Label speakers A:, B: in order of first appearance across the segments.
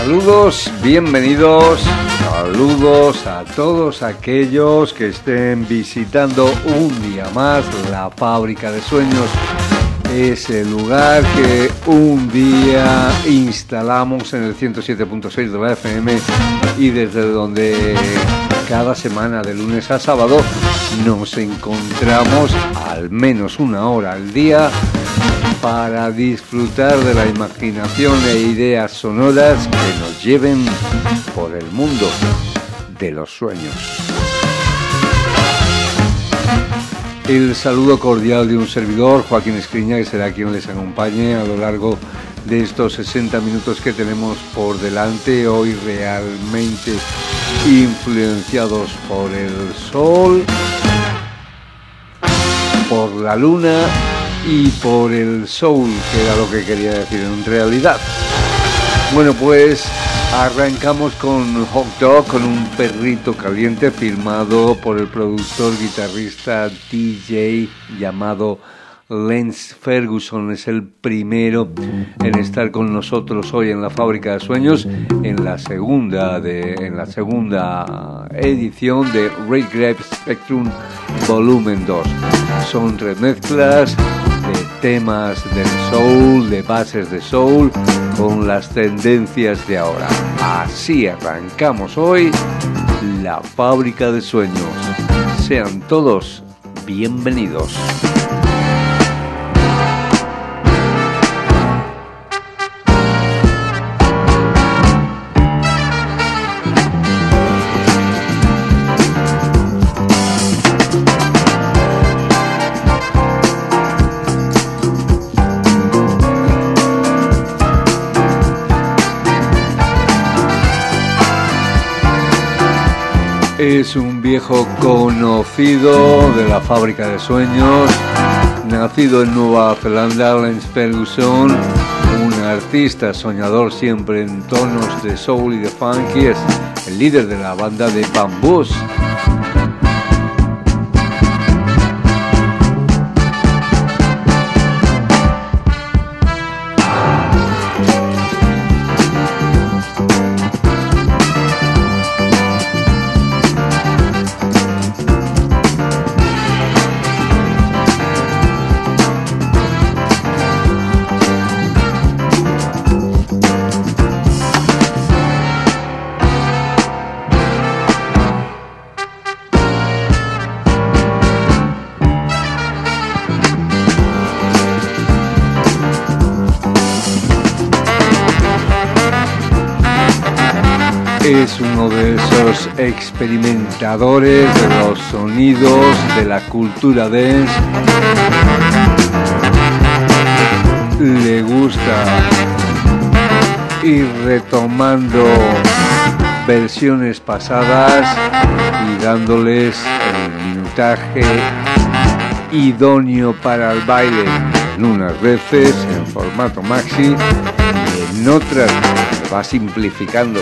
A: Saludos, bienvenidos, saludos a todos aquellos que estén visitando un día más la Fábrica de Sueños, ese lugar que un día instalamos en el 107.6 de la FM y desde donde cada semana de lunes a sábado nos encontramos al menos una hora al día para disfrutar de la imaginación e ideas sonoras que nos lleven por el mundo de los sueños. El saludo cordial de un servidor, Joaquín Escriña, que será quien les acompañe a lo largo de estos 60 minutos que tenemos por delante, hoy realmente influenciados por el sol, por la luna y por el soul, que era lo que quería decir en realidad. Bueno, pues arrancamos con Hot Dog, con un perrito caliente, firmado por el productor, guitarrista, DJ llamado Lance Ferguson. Es el primero en estar con nosotros hoy en la Fábrica de Sueños, en la segunda edición de Red Grape Spectrum Volumen 2. Son remezclas de temas del soul, de bases de soul, con las tendencias de ahora. Así arrancamos hoy la Fábrica de Sueños. Sean todos bienvenidos. Es un viejo conocido de la Fábrica de Sueños, nacido en Nueva Zelanda. Lance Ferguson, un artista soñador siempre en tonos de soul y de funky, es el líder de la banda de Bamboos. Es uno de esos experimentadores de los sonidos de la cultura dance. Le gusta ir retomando versiones pasadas y dándoles el minutaje idóneo para el baile, en unas veces en formato maxi y en otras va simplificando.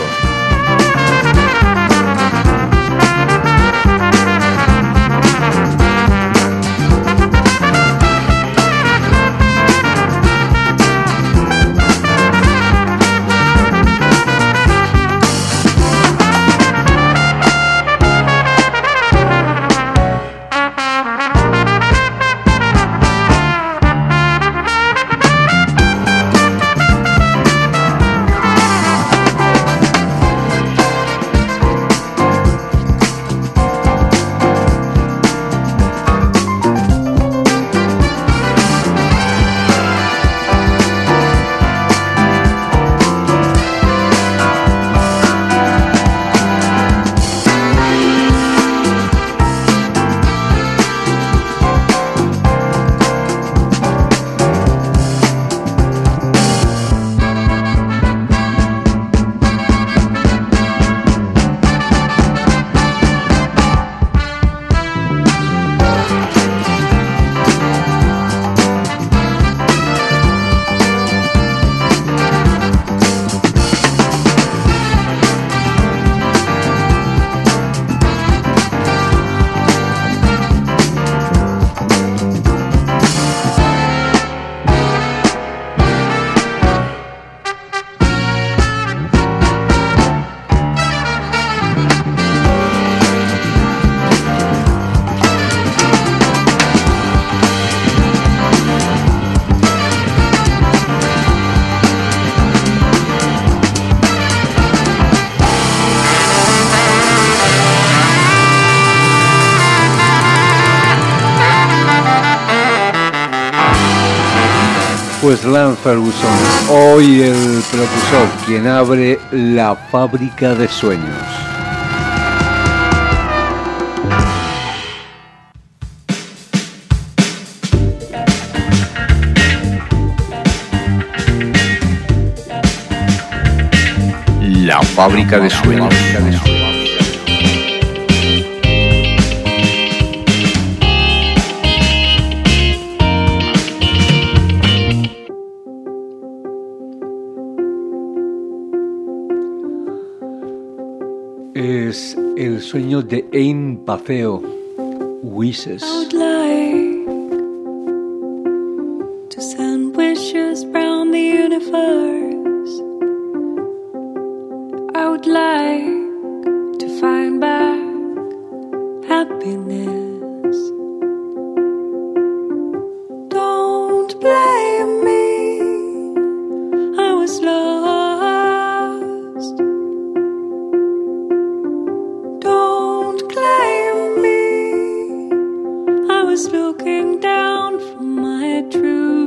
A: Pues Lance Ferguson, hoy el propulsor, quien abre la fábrica de sueños. La fábrica de sueños. Es el sueño de Aim Paceo, Wishes.
B: I would like to send wishes round the universe. I would like to find back happiness. Don't blame me, I was lost. Don't claim me, I was looking down from my truth.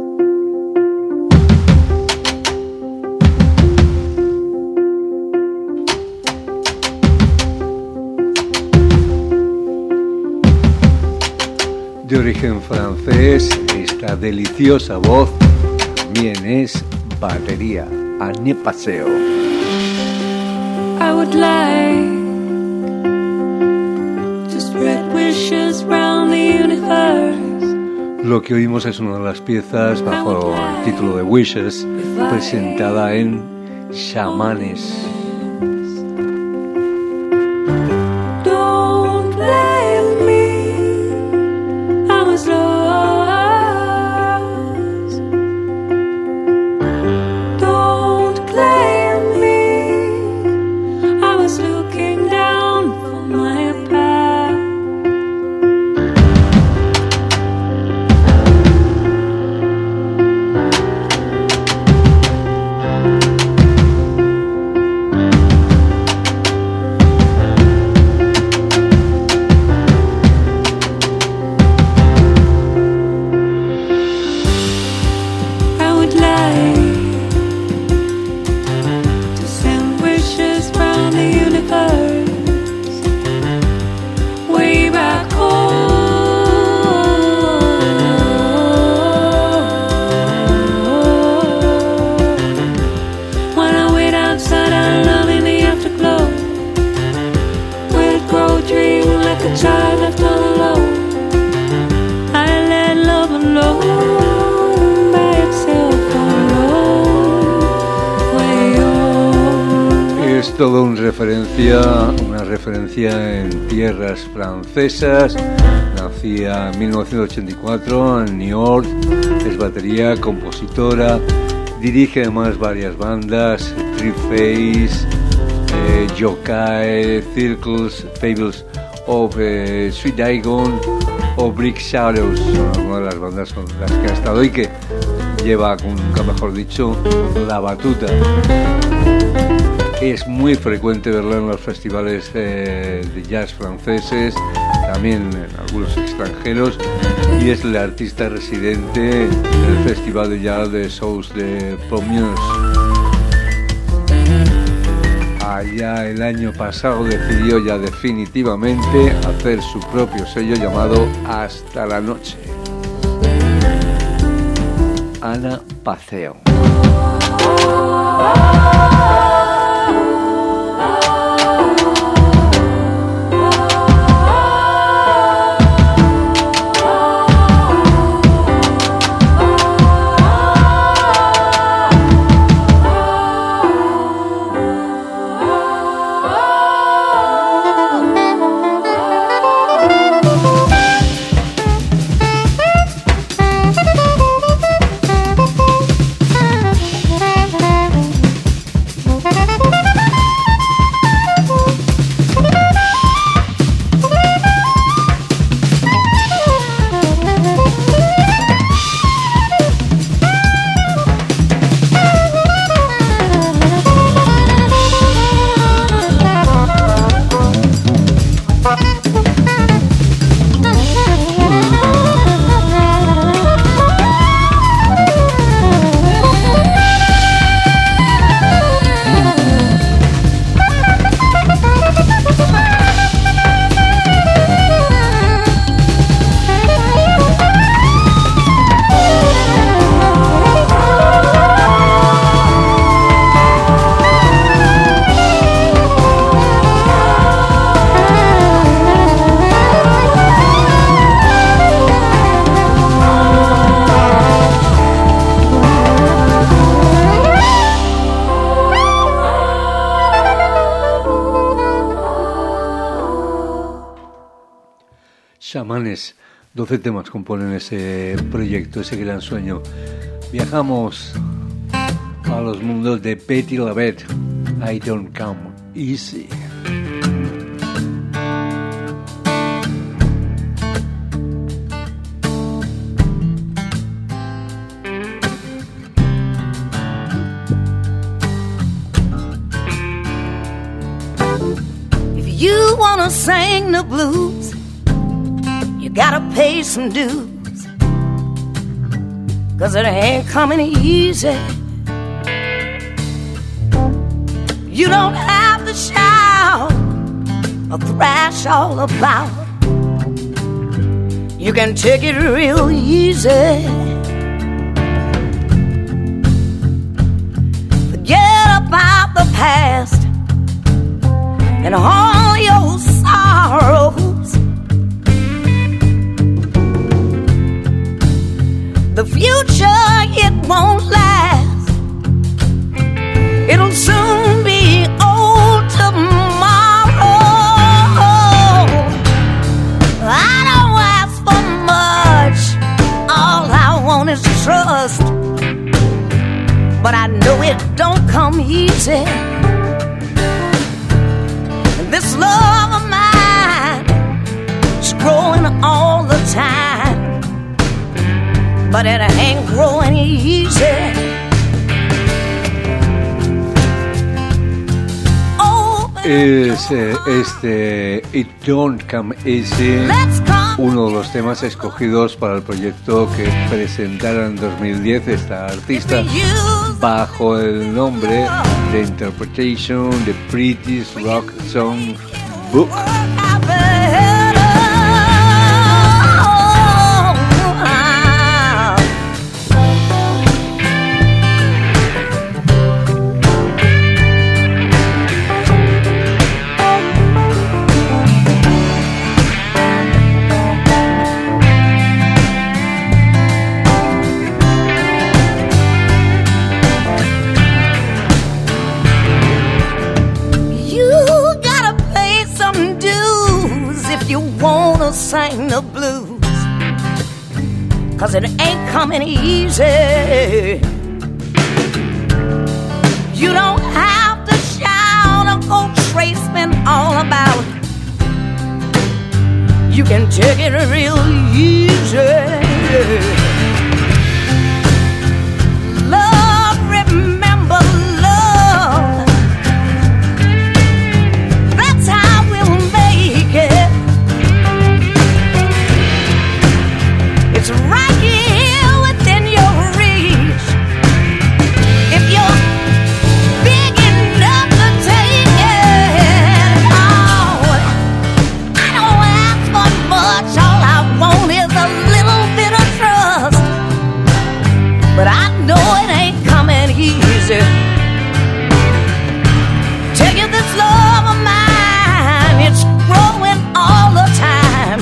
A: De origen francés, esta deliciosa voz también es batería, Aim Paceo.
B: I would like to spread wishes round the universe.
A: Lo que oímos es una de las piezas bajo el título de Wishes, presentada en Chamanes.
B: Don't blame me, I was lost. Don't claim me, I was looking down from my path. I would like to send wishes round the universe, way back home. When I wait outside our love in the afterglow, we'd grow dream like a child left all alone. I let love alone by itself alone, way on.
A: Es todo una referencia en tierras francesas. Nacía en 1984 en New York, es batería, compositora, dirige además varias bandas, Three Face, Yokai, Circles, Fables of Sweet Dagon o Brick Shadows, son algunas de las bandas con las que ha estado y que lleva, nunca mejor dicho, la batuta. Es muy frecuente verla en los festivales de jazz franceses, también en algunos extranjeros, y es la artista residente del Festival de Jazz de Souls de Pomiers. Allá el año pasado decidió ya definitivamente hacer su propio sello llamado Hasta la Noche. Aim Paceo. chamanes. 12 temas componen ese proyecto, ese gran sueño. Viajamos a los mundos de Patti LaBelle. I Don't Come Easy.
C: If you wanna sing the blues, you gotta pay some dues, 'cause it ain't coming easy. You don't have to shout or thrash all about. You can take it real easy. Forget about the past and all your sorrows. The future, it won't last. It'll soon be old tomorrow. I don't ask for much, all I want is trust. But I know it don't come easy. This love of mine is growing all the time, but it ain't growing easy.
A: Es It Don't Come Easy, uno de los temas escogidos para el proyecto que presentaron en 2010 esta artista bajo el nombre de Interpretation The British Rock Song Book.
C: Sing the blues, 'cause it ain't coming easy. You don't have to shout or go tracing all about. You can take it real easy. Love, remember love. That's how we'll make it. It's right here within your reach. If you're big enough to take it, oh, I don't ask for much. All I want is a little bit of trust. But I know it ain't coming easy. Tell you this love of mine, it's growing all the time,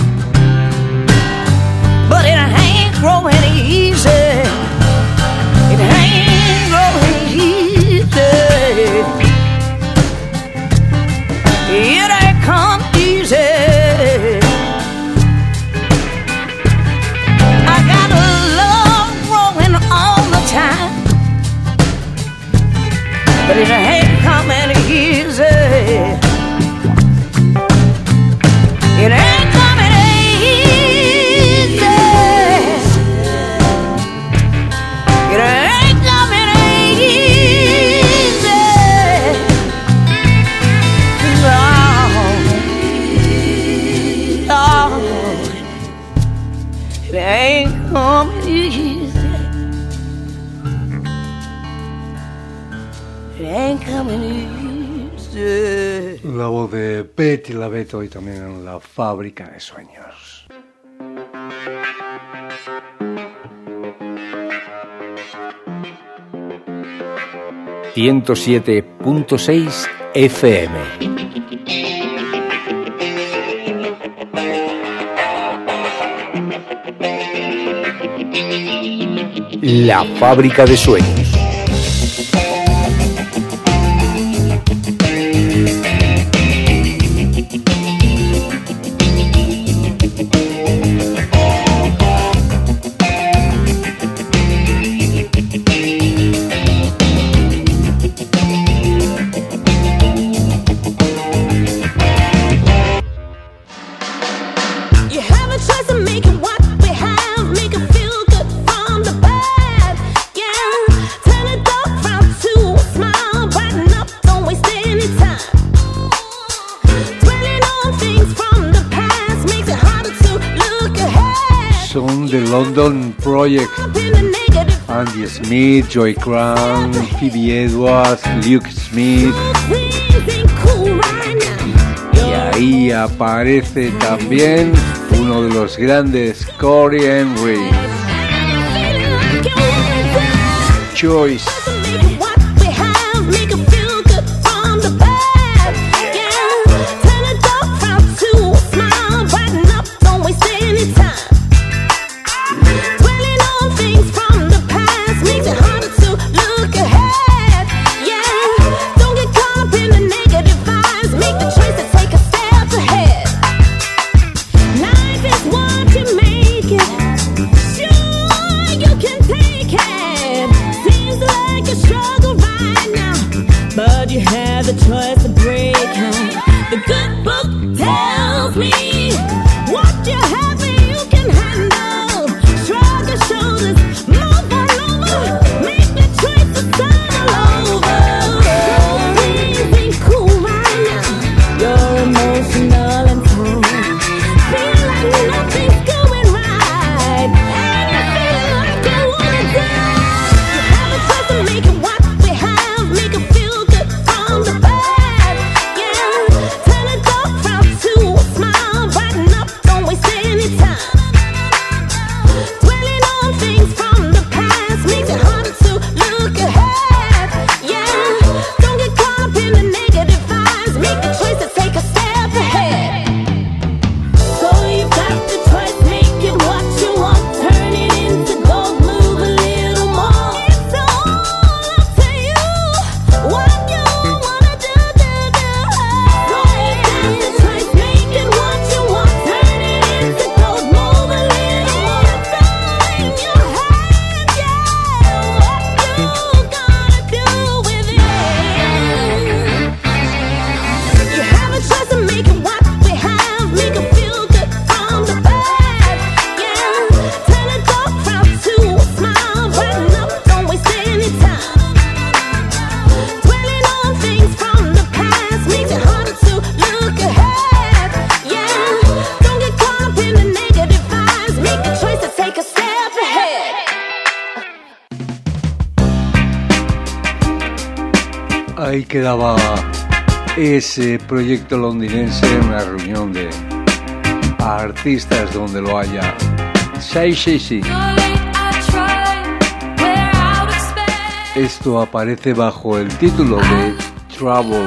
C: but it ain't growing easy. It ain't growing easy. It ain't come easy. I got a love growing all the time, but it ain't coming easy. It ain't coming easy. It ain't coming easy. No, no, it ain't coming easy. It ain't coming easy.
A: La voz de Patti LaBelle hoy también en La Fábrica de Sueños.
D: ...107.6 FM. La Fábrica de Sueños.
A: London Project, Andy Smith, Joy Crown, Phoebe Edwards, Luke Smith. Y ahí aparece también uno de los grandes, Corey Henry. Choice. Ahí quedaba ese proyecto londinense, una reunión de artistas donde lo haya. Sí. Esto aparece bajo el título de Trouble.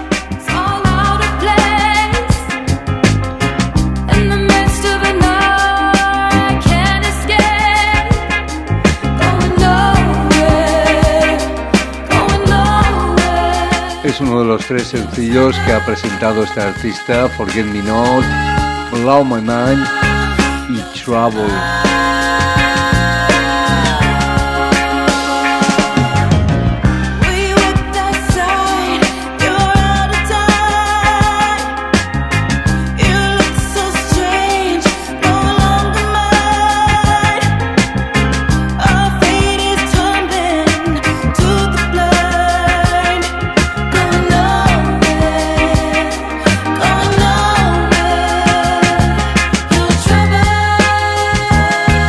A: Es uno de los 3 sencillos que ha presentado este artista: Forget Me Not, Blow My Mind y Trouble.
B: Trouble.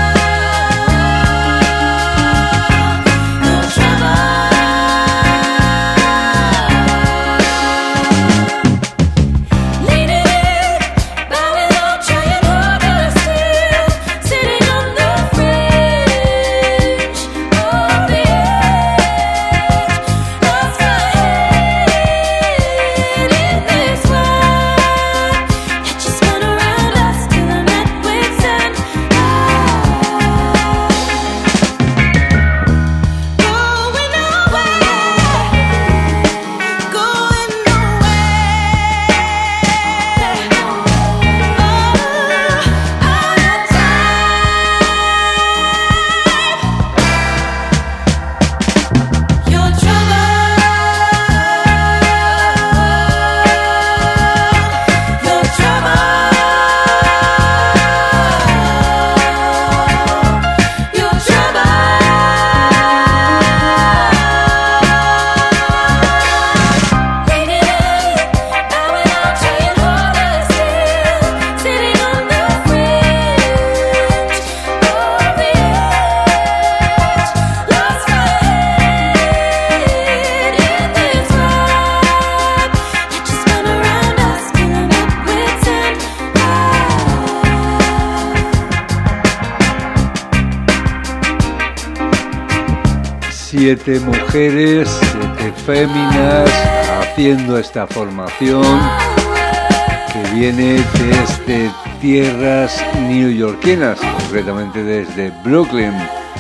A: 7 mujeres, 7 féminas, haciendo esta formación que viene desde tierras neoyorquinas, concretamente desde Brooklyn.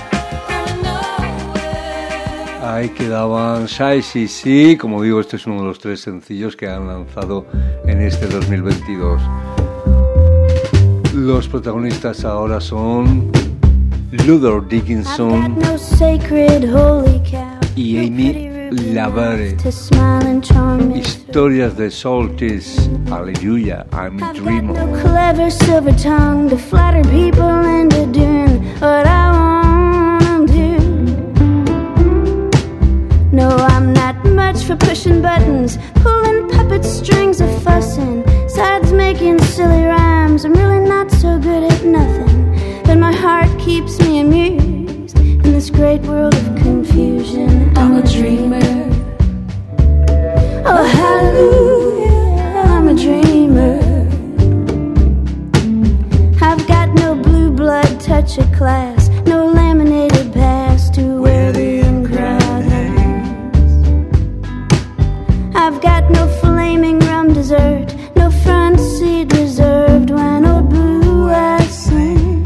A: Ahí quedaban Shy CC, como digo, este es uno de los 3 sencillos que han lanzado en este 2022. Los protagonistas ahora son Luther Dickinson y Amy Lavere. Historias de Solstice, Hallelujah, I'm a Dreamer.
E: No clever silver tongue to flatter people into doing what I wanna do. No, I'm not much for pushing buttons, pulling puppet strings or fussing, sides making silly rhymes. I'm really not so good at nothing, but my heart keeps me amused in this great world of confusion. I'm a dreamer. Oh, hallelujah, I'm a dreamer. I've got no blue blood touch of class, no laminated past to where the in-crowd hangs. I've got no flaming rum dessert, no front seat reserved when old blue eyes sings.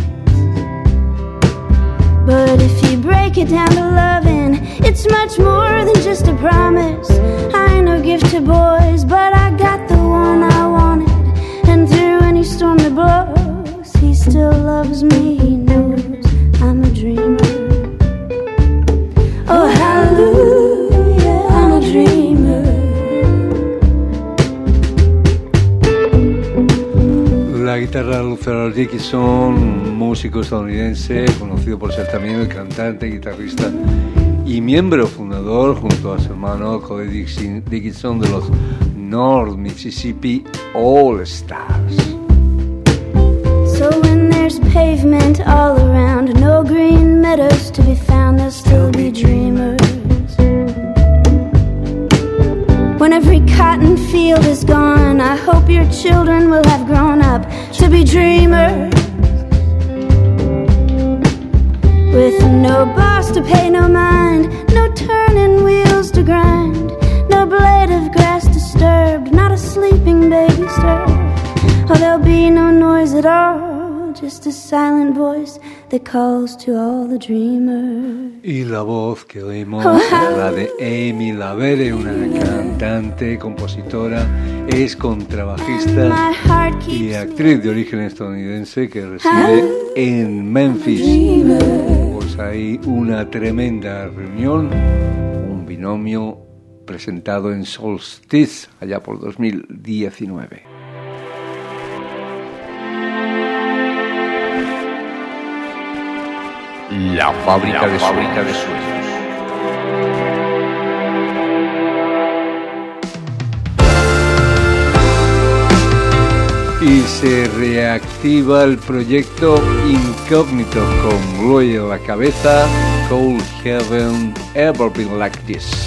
E: But if you break it down to loving, it's much more than just a promise. I ain't no gift to boys, but I got the one I wanted. And through any storm that blows, he still loves me. He knows I'm a dreamer. Oh, hallelujah, I'm a dreamer.
A: La guitarra de Luther Dickinson, un músico estadounidense conocido por ser también el cantante, guitarrista y miembro fundador junto a su hermano Cody Dickinson de los North Mississippi All Stars.
E: So when there's pavement all around, no green meadows to be found, there'll still be dreamers. When every cotton field is gone, I hope your children will have grown up to be dreamers. With no boss to pay no mind, no turning wheels to grind, no blade of grass disturbed, not a sleeping baby stirred. Oh, there'll be no noise at all, just a silent voice that calls to all the dreamers.
A: Y la voz que oímos es la de Amy Lavere, una cantante, compositora, es contrabajista y actriz de origen estadounidense que reside en Memphis. Pues hay una tremenda reunión, un binomio presentado en Solstice allá por 2019.
D: La fábrica de sueños.
A: Y se reactiva el proyecto Incógnito con Roy a la cabeza. Cold Heaven Ever Been Like This.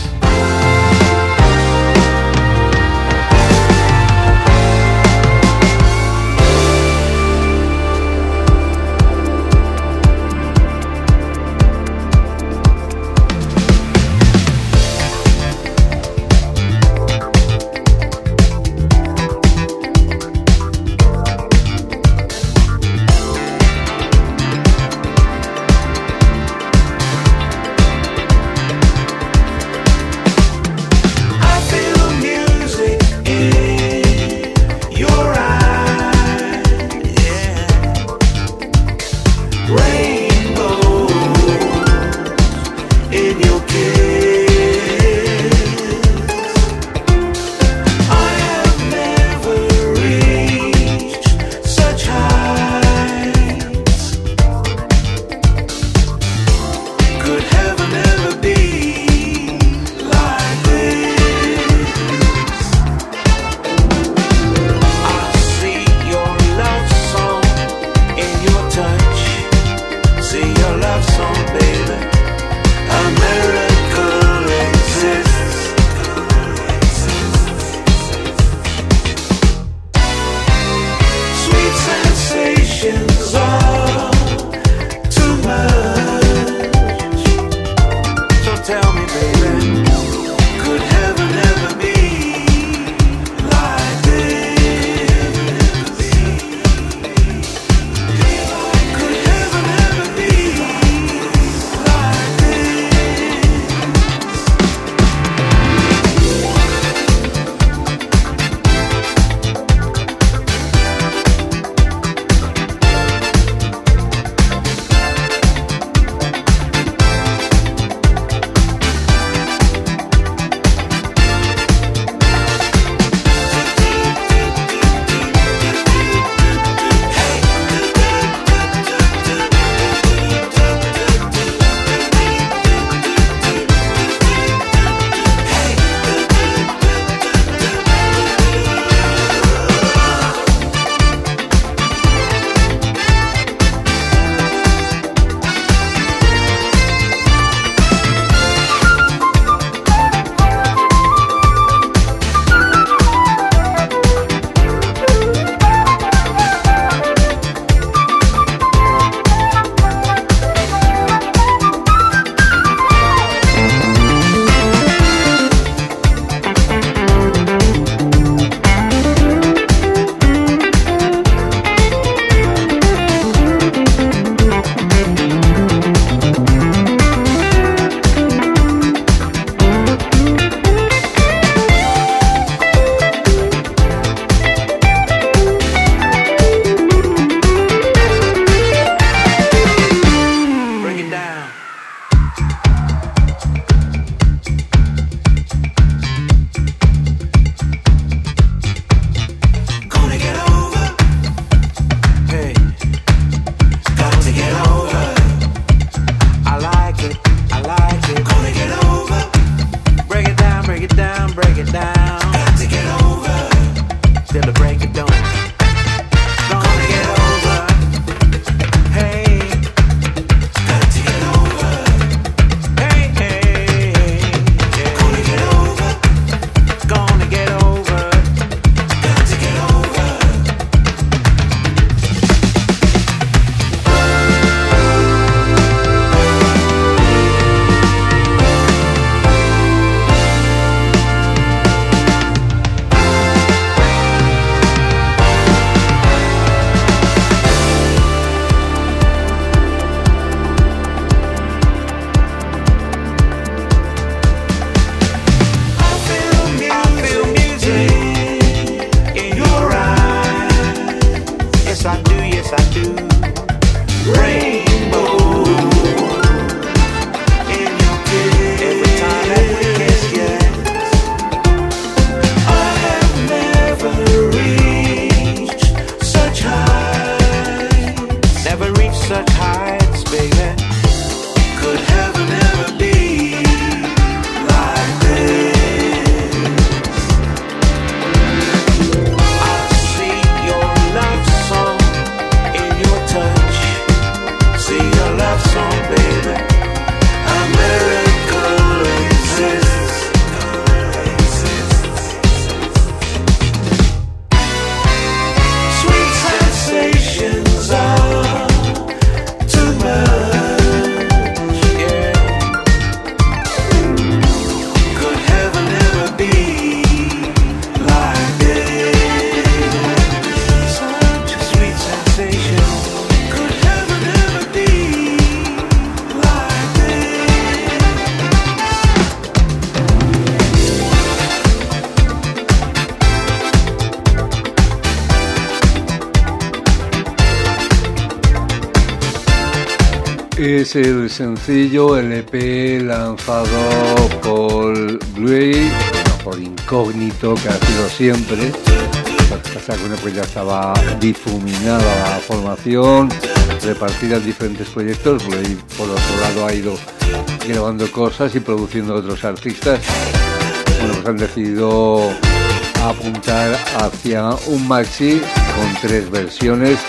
A: Es el sencillo, el EP lanzado por Bluey, por Incógnito, que ha sido siempre. Lo que pasa con él, pues ya estaba difuminada la formación, repartida en diferentes proyectos. Bluey, por otro lado, ha ido grabando cosas y produciendo otros artistas. Bueno, pues han decidido apuntar hacia un maxi con 3 versiones.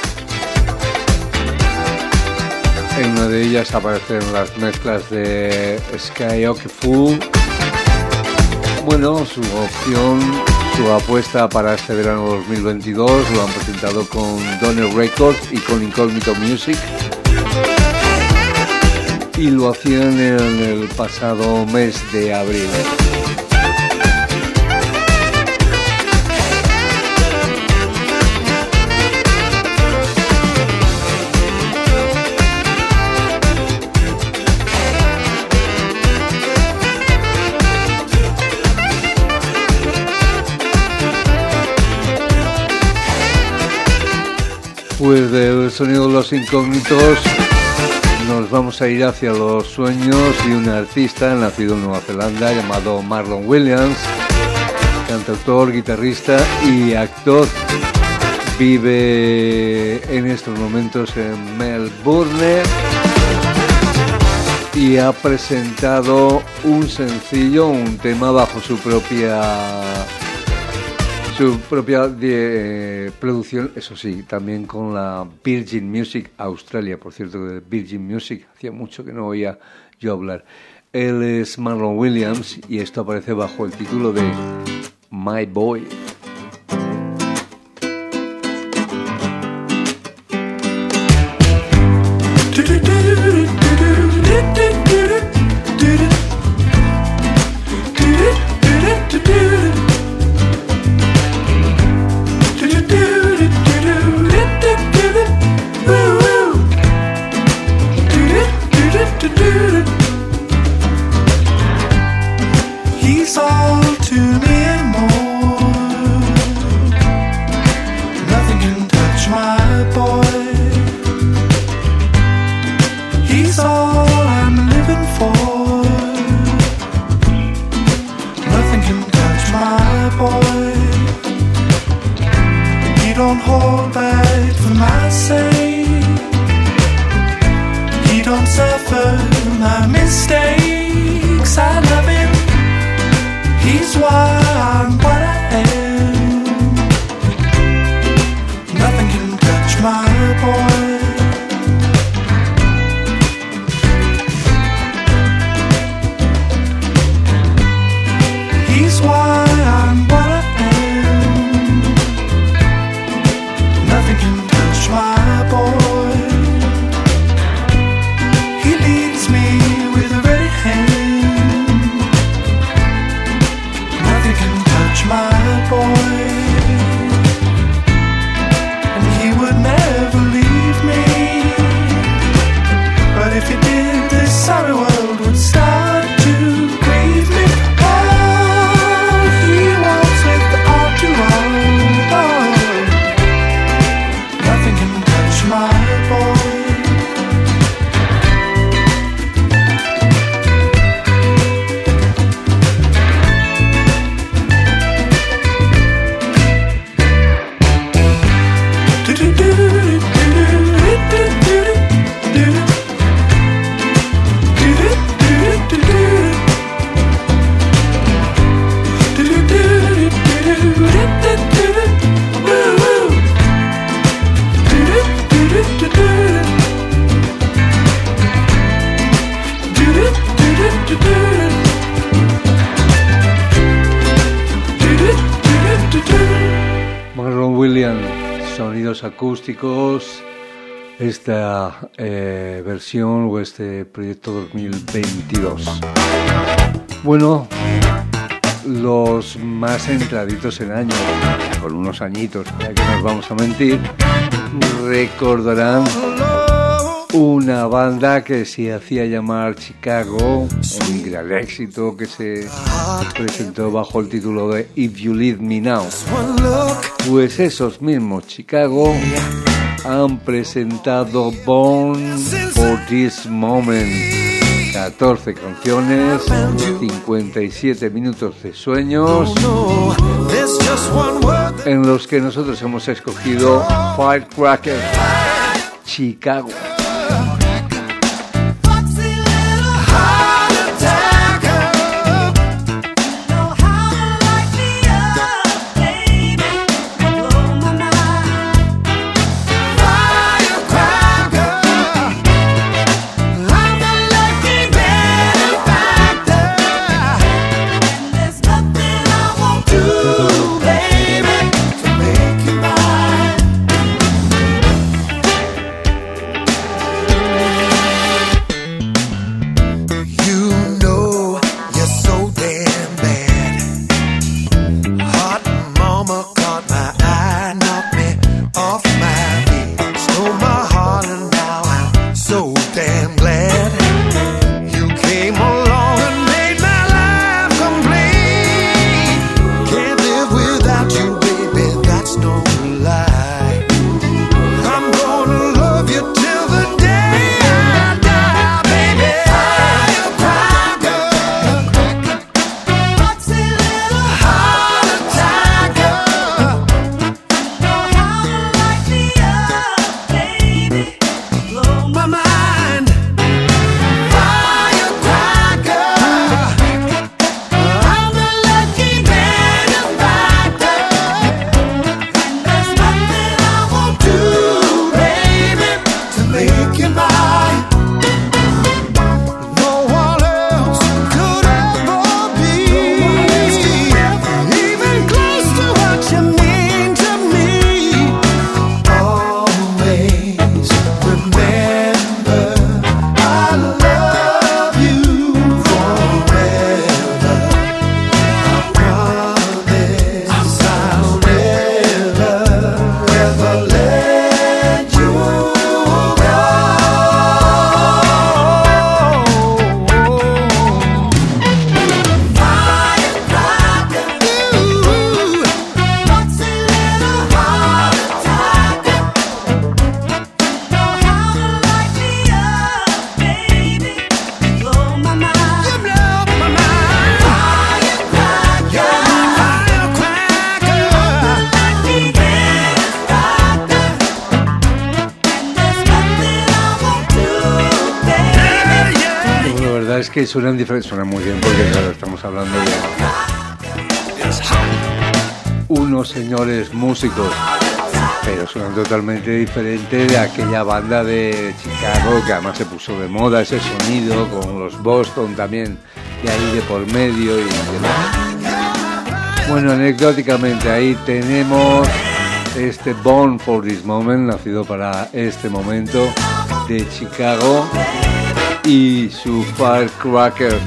A: En una de ellas aparecen las mezclas de Skyhook. Bueno, su opción, su apuesta para este verano 2022 lo han presentado con Donner Records y con Incógnito Music. Y lo hacían en el pasado mes de abril. Pues del sonido de los Incógnitos nos vamos a ir hacia los sueños de un artista nacido en Nueva Zelanda llamado Marlon Williams, cantautor, guitarrista y actor. Vive en estos momentos en Melbourne y ha presentado un sencillo, un tema bajo su propia producción, eso sí, también con la Virgin Music Australia. Por cierto, de Virgin Music hacía mucho que no oía yo hablar. Él es Marlon Williams y esto aparece bajo el título de My Boy.
F: He's all to me and more. Nothing can touch my boy. He's all I'm living for. Nothing can touch my boy. He don't hold back for my sake. He don't suffer my mistakes. I love him. He's why I'm what I am. Nothing can touch my boy. He's why I'm what I am. Nothing can touch my boy. He leads me with a ready hand. My boy, and he would never leave me. But if he did, this sorry world would start to grieve me. Oh, he walks with the arm to arm. Nothing can touch my boy.
A: Marlon Williams, sonidos acústicos, esta versión o este proyecto 2022. Bueno, los más entraditos en años, con unos añitos, ya que nos vamos a mentir, recordarán una banda que se hacía llamar Chicago, un gran éxito que se presentó bajo el título de If You Leave Me Now. Pues esos mismos Chicago han presentado Born for This Moment. 14 canciones, 57 minutos de sueños, en los que nosotros hemos escogido Firecracker, Chicago. Es que suenan diferentes, suenan muy bien porque claro, estamos hablando de unos señores músicos, pero suenan totalmente diferente de aquella banda de Chicago que además se puso de moda ese sonido con los Boston también de ahí de por medio y demás. Bueno, anecdóticamente ahí tenemos este Born for This Moment, nacido para este momento, de Chicago, y su Firecracker.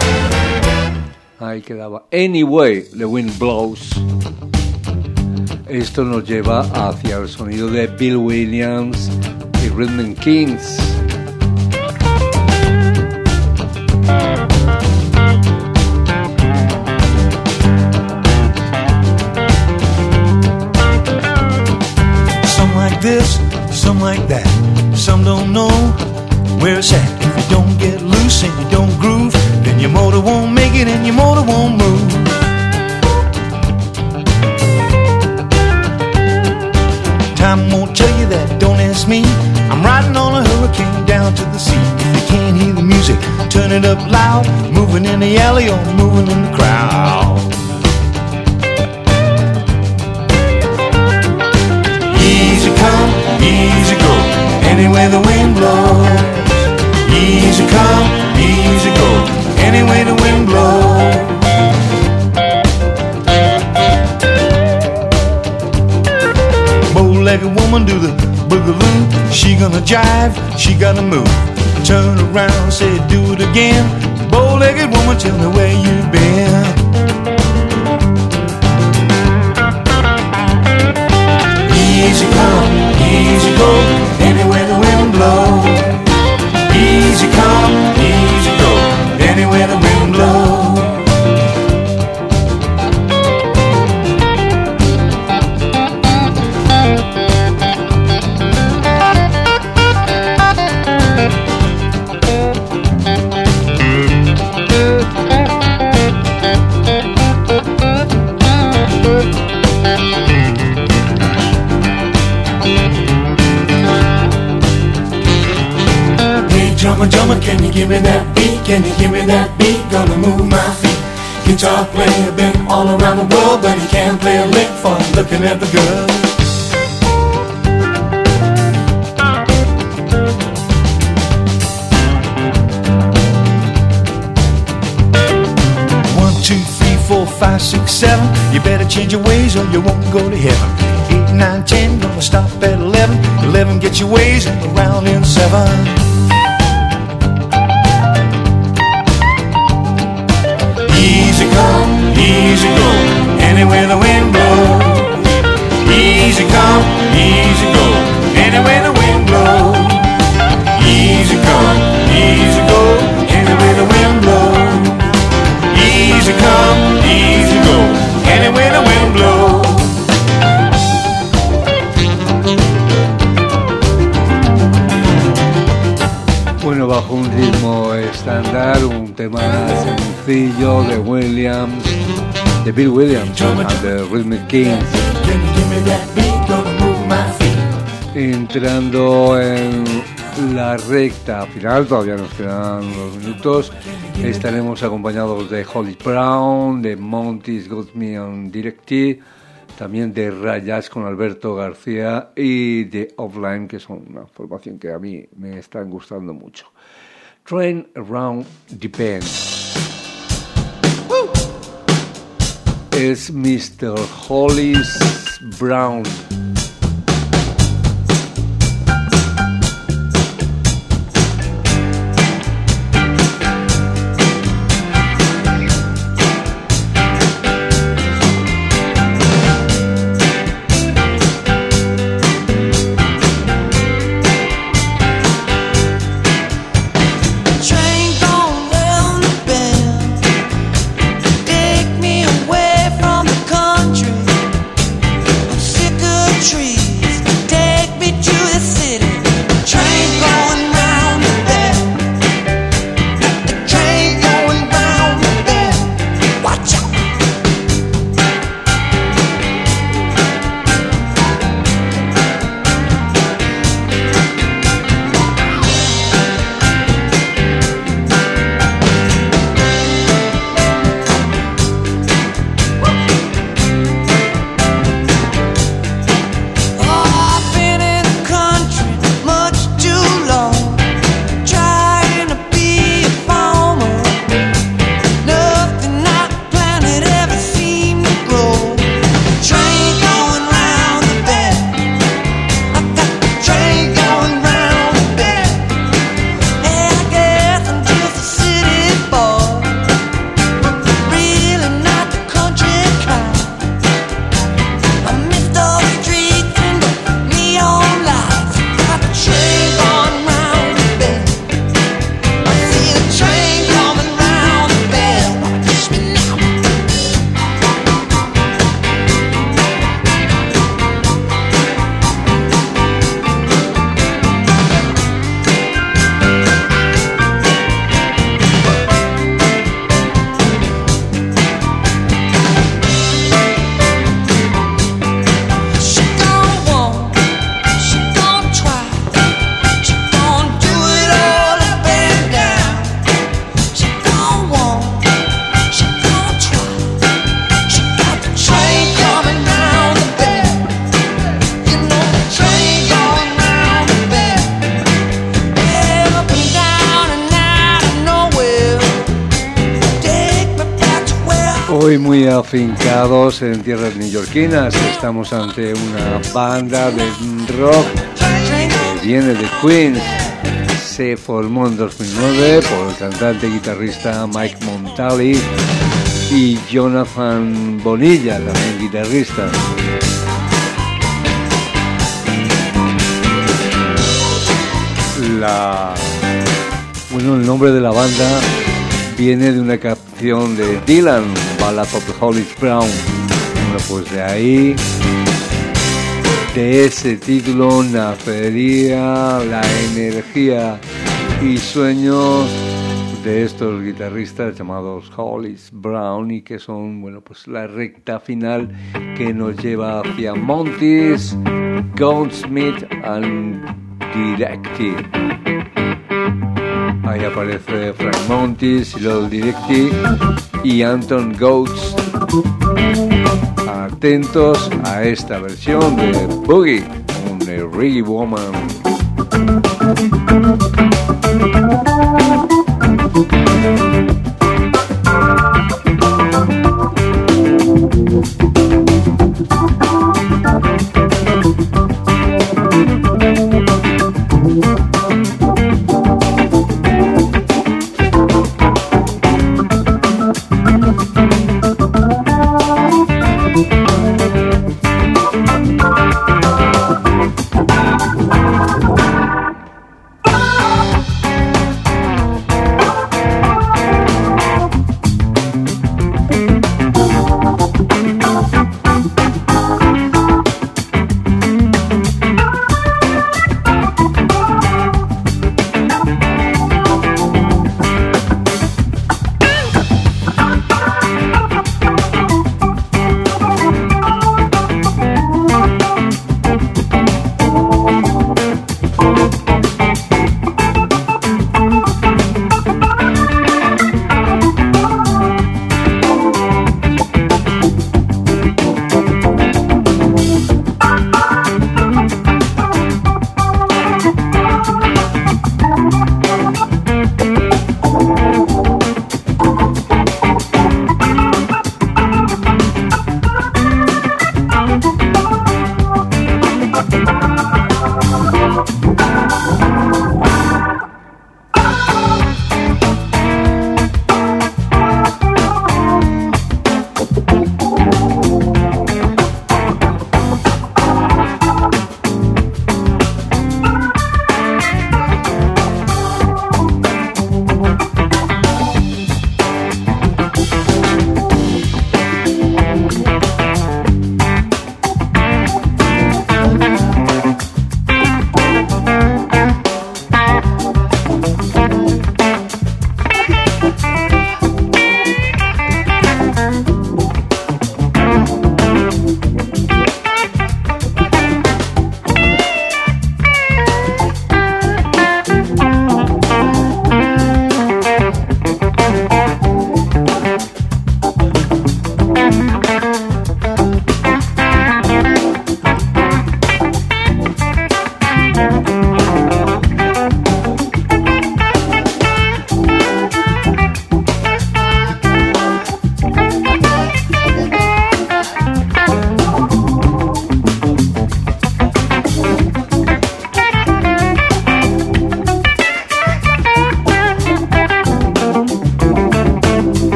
A: Ahí quedaba. Anyway, The Wind Blows. Esto nos lleva hacia el sonido de Bill Williams y Rhythm Kings.
F: Some like this, some like that. Some don't know where it's at. If you don't get loose and you don't groove, then your motor won't make it and your motor won't move. Time won't tell you that, don't ask me. I'm riding on a hurricane down to the sea. If you can't hear the music, turn it up loud. Moving in the alley or moving in the crowd. Easy come, easy go, anywhere the wind blows. Easy come, easy go, anywhere the wind blows. Bow-legged woman do the boogaloo. She gonna jive, she gotta move. Turn around, say do it again. Bow-legged woman, tell me where you've been. Easy come, easy go, anywhere the wind blows. Easy come, easy go, anywhere the wind blows. give me that beat? Can you give me that beat? Gonna move my feet. Guitar player been all around the world, but he can't play a lick for looking at the girl. 4, 5, 6, 7. You better change your ways or you won't go to heaven. 8, 9, 10, gonna stop at 11. 11, get your ways around in 7. Easy come, easy go, anywhere the wind blows. Easy come, easy go, anywhere the wind blows. Easy come, easy go, anywhere the wind blows. Easy come, easy go, anywhere the wind blows.
A: Bueno, bajo un ritmo estándar, un tema sencillo de Williams, de Bill Williams and the Rhythmic Kings. Entrando en la recta final, todavía nos quedan unos minutos. Estaremos acompañados de Hollis Brown, de Monty's Got Me on Directive, también de Rayas con Alberto García y de Offline, que son una formación que a mí me están gustando mucho. Train Around the Bend. Es Mr. Hollis Brown. Hoy muy afincados en tierras neoyorquinas, estamos ante una banda de rock que viene de Queens. Se formó en 2009 por el cantante y guitarrista Mike Montali y Jonathan Bonilla, también guitarrista. El nombre de la banda viene de una canción de Dylan, Ballad of Hollis Brown. Bueno, pues de ahí, de ese título, nacería la energía y sueños de estos guitarristas llamados Hollis Brown, y que son, bueno, pues la recta final que nos lleva hacia Monty's, Goldsmith and Directive. Ahí aparece Frank Montis, Little Directy y Anton Goetz. Atentos a esta versión de Boogie con The Reggae Woman.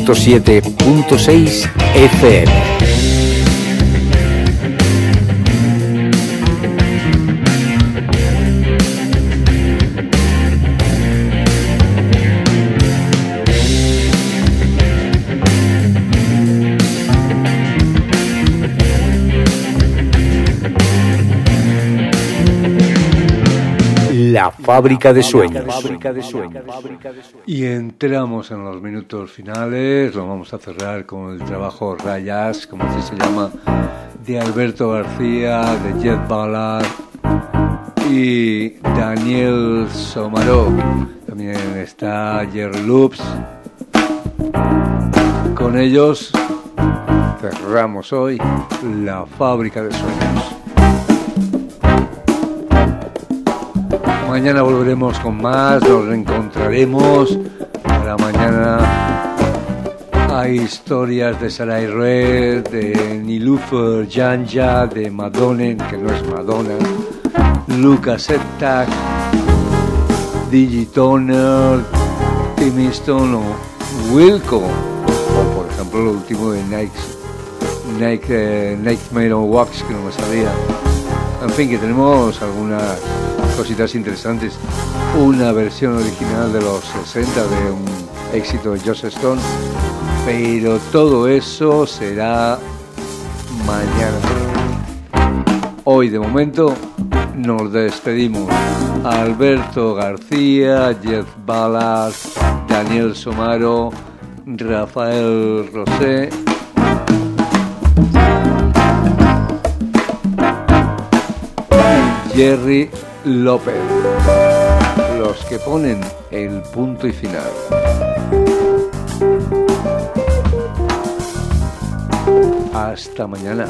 D: 107.6 FM. La fábrica de sueños.
A: Y entramos en los minutos finales. Lo vamos a cerrar con el trabajo Rayas, como así se llama, de Alberto García, de Jet Ballard y Daniel Somaró. También está Jerry Loops. Con ellos cerramos hoy La Fábrica de Sueños. Mañana volveremos con más, nos reencontraremos. Para mañana hay historias de Sarai Red, de Nilufer Janja, de Madonna, que no es Madonna, Lucas Septak, Digitoner, Tim Easton o Wilco, o por ejemplo lo último de Nightmare on Wax, que no me sabía. En fin, que tenemos algunas cositas interesantes. Una versión original de los 60 de un éxito de Joss Stone, pero todo eso será mañana. Hoy de momento nos despedimos. Alberto García, Jeff Ballard, Daniel Somaro, Rafael Rosé, Jerry López, los que ponen el punto y final. Hasta mañana.